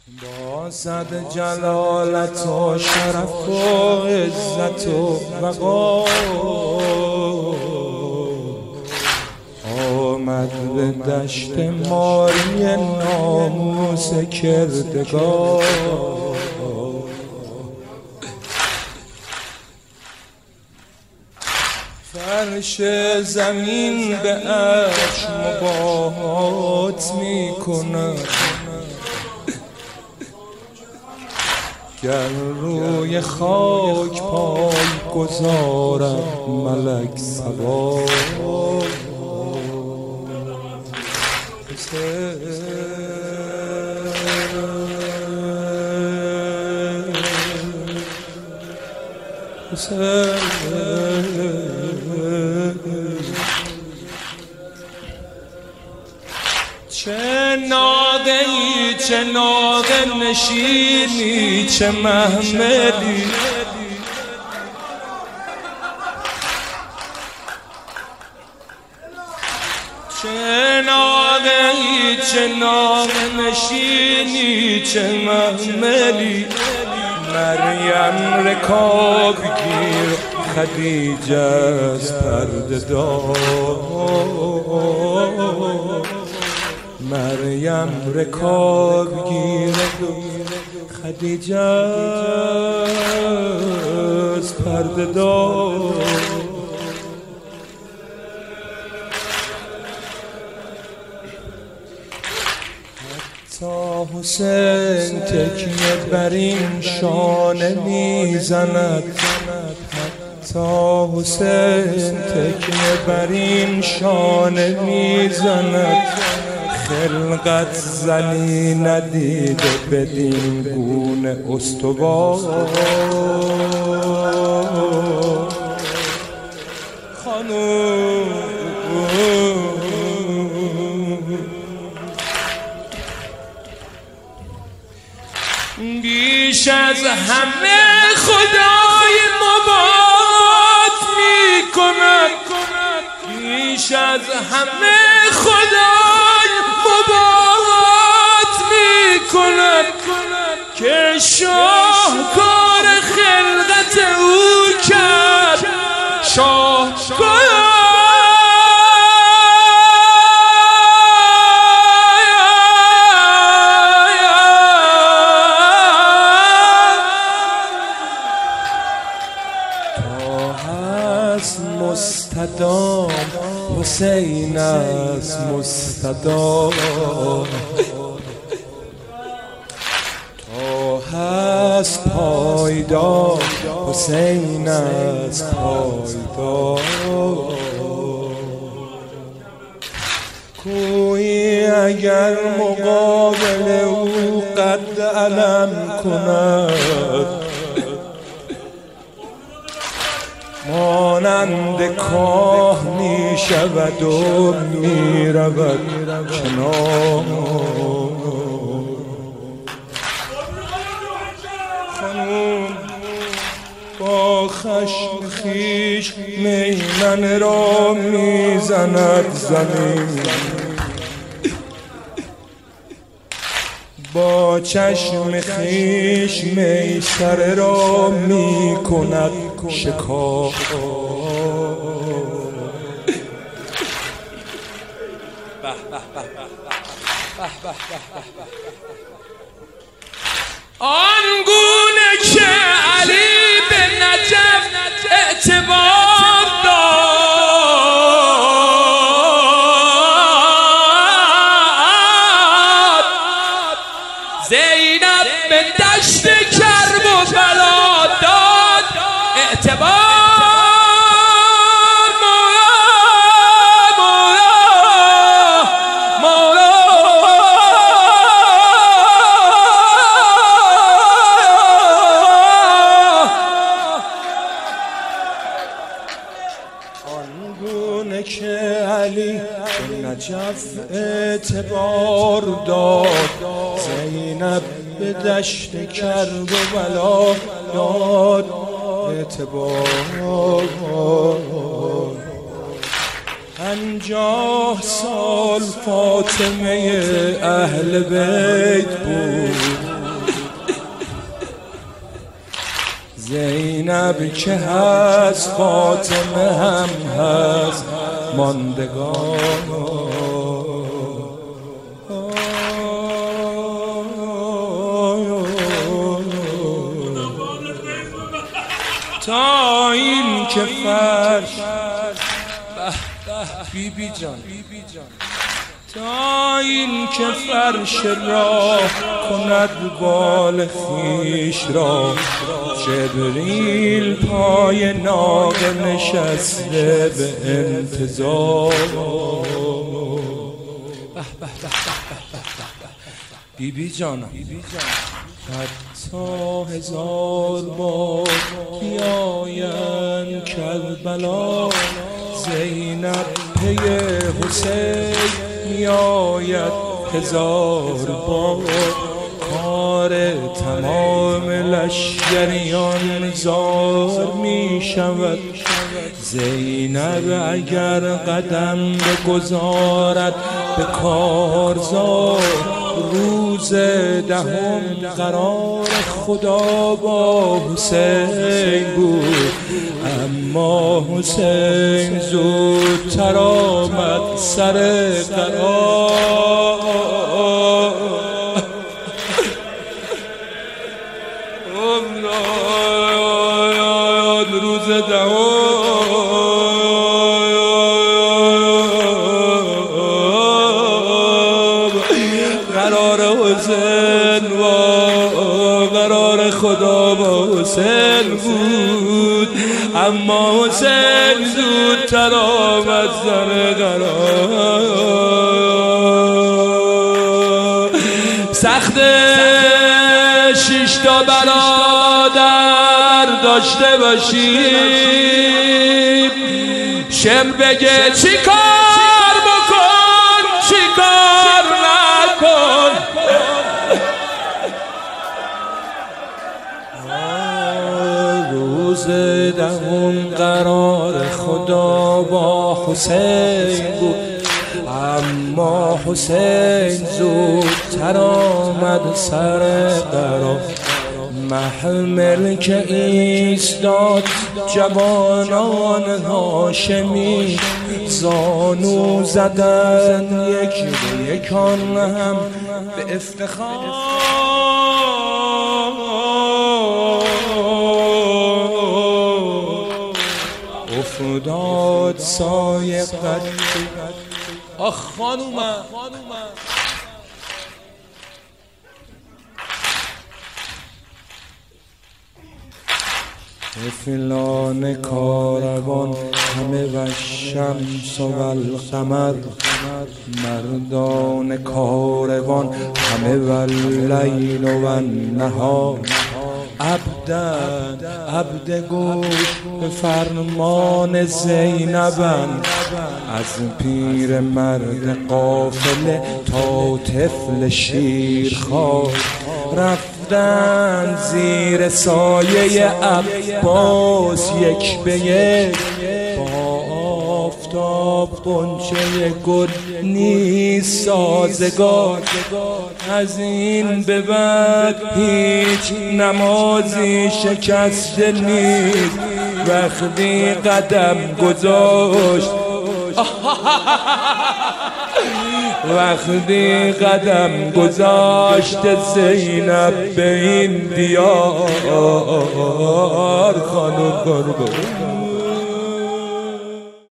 با صد جلالت و شرف و عزت و وقار آمد به دشت ماری ناموس کردگار. فرش زمین به عرش مباهات می کند، گر روی خاک پای گذارد ملک سوار. چه ناقه‌ای چه ناقه نشینی چه محملی، چه ناقه‌ای چه ناقه نشینی چه محملی. مریم رکاب گیر خدیجه از پرده دار، مریم رکاب گیر خدیجه از پرده دار. تا حسین تکیه بر این شانه میزند، تا حسین تکیه بر این شانه میزند. خلقت زنی ندیده بدین گونه استوار. خانوم بیش از همه خدای مباد می کند، بیش از همه خدای مباد می کند که شاهکار خلقت او کرد. شاهکار مستدام حسین است مستدام، تا هست پایدار حسین است پایدار. کوی اگر مقابل او قد علم کند، مانند کاه می شود و می رود کنار. خانوم با خشم خویش میمن را می زند زمین، با چشم خویش میسر را می کند شکار. آنگونه که علی به نجف اعتبار داد، زینب به دشت کرب و بلا داد اعتبار. آنگونه که علی به نجف اعتبار داد، زینب به دشت کرب و بلا داد اعتبار. 50 سال فاطمه اهل بیت بود، زینب که هست فاطمه هم هست ماندگان. تا این که فرش بیبی جان تا این که فرش راه کند بال خویش را، جبریل پای ناقه نشسته به انتظار. بیبی جانم حتی 1000 بار بیاین کربلا، زینب پی حسین میآید 1000 بار. کار تمام لشکریان زار می شود، زینب اگر قدم بگذارد به کارزار. روز 10 قرار خدا با حسین بود، اما حسین زودتر آمد سر قرار. روز 10 قرار حسین و قرار خدا با حسین بود، اما حسین زودتر آمد سر قرار. سخت 6 تا برادر داشته باشی، شم بگه چی کار بکن چی کار نکن. روز 10 قرار خدا با حسین بود، اما حسین زودتر آمد سر قرار. محمل که ایستاد جوانان هاشمی، زانو زدن یک به یکان هم به افتخار. افتاد سایه قد آخ خانومم فلان کاروان همه و شمس و القمر، مردان کاروان همه و لیل و النهار. عبد گوش به فرمان زینبن، از پیر مرد قافله تا طفل شیرخوار. رفتن زیر سایه عباس یک به یک، با آفتاب غنچه گل نیست سازگار. از این به بعد هیچ نمازی شکسته نیست، وقتی قدم گذاشت وقتی قدم گذاشت زینب به این دیار. خانم قربان